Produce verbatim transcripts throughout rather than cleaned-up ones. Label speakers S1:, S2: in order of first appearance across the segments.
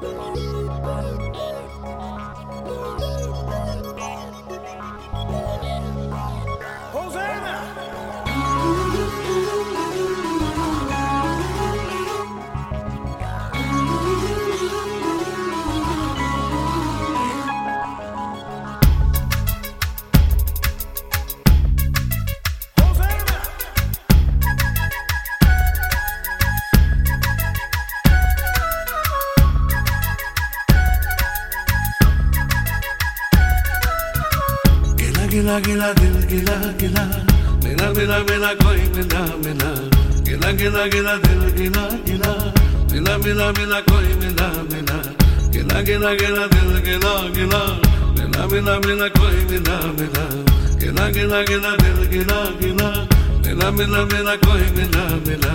S1: गिला गिला दिल गिला गिला मिला मिला मिला कोई मिला मिला गिला गिला गिला दिल गिला गिला मिला मिला मिला कोई मिला मिला गिला गिला गिला दिल गिला गिला मिला मिला मिला कोई मिला मिला गिला गिला गिला दिल गिला गिला मिला मिला मिला कोई मिला मिला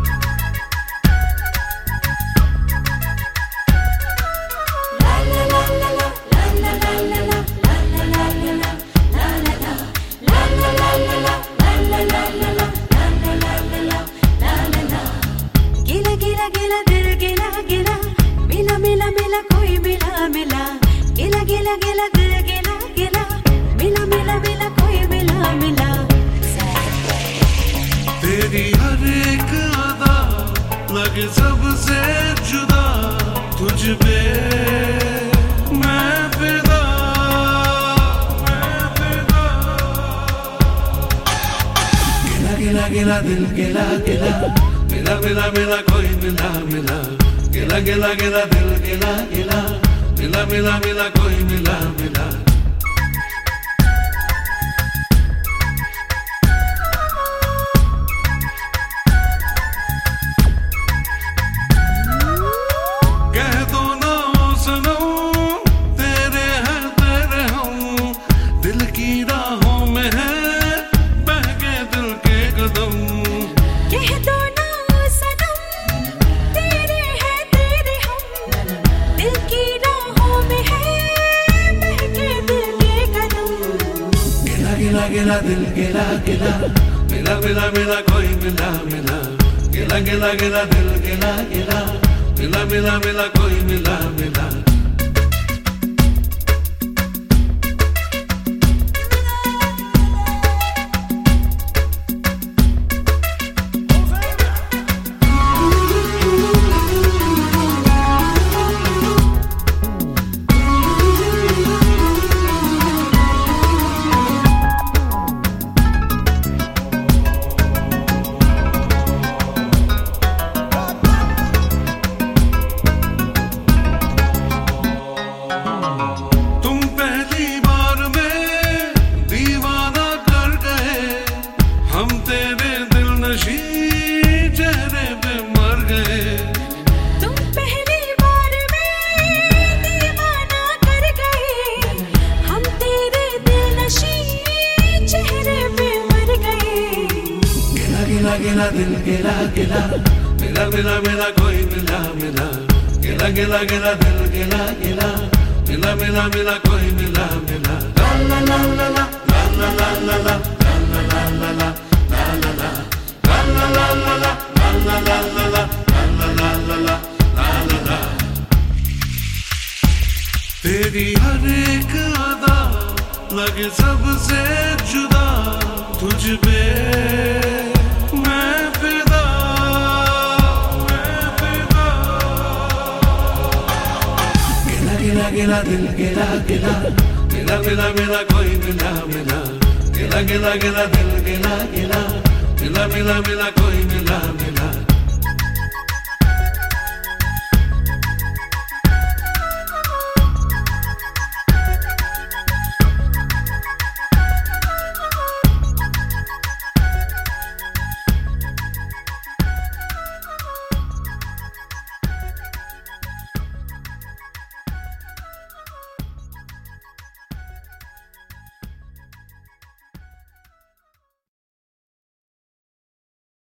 S2: कोई मिला मिला गिला गिला गिला दिल गिला गिला मिला मिला मिला कोई मिला मिला
S1: तेरी हर एक अदा लगे सबसे जुदा तुझ पे मैं फिदा मैं फिदा गिला गिला गिला दिल गिला गिला मिला मिला मिला कोई मिला मिला गिला गिला गिला दिल गिला गिला मिला मिला मिला कोई मिला मिला कह दो ना सनम तेरे हैं तेरे हम दिल की राहों में है बहके दिल के कदम
S2: कह दो
S1: गिला गिला दिल गिला गिला मिला मिला मिला कोई मिला मिला गिला गिला गिला दिल गिला गिला मिला मिला मिला कोई मिला मिला गिला गिला दिल गिला गिला मिला मिला मिला कोई मिला मिला गिला गिला गिला दिल गिला गिला मिला मिला मिला कोई मिला मिला ला ला ला ला ला ला ला ला ला ला ला ला तेरी हर एक अदा लगे सबसे जुदा तुझ पे मैं फिदा मैं फिदा गिला गिला गिला दिल गिला गिला मिला मिला मिला कोई मिला मिला गिला गिला गिला दिल गिला गिला मिला मिला मिला कोई मिला मिला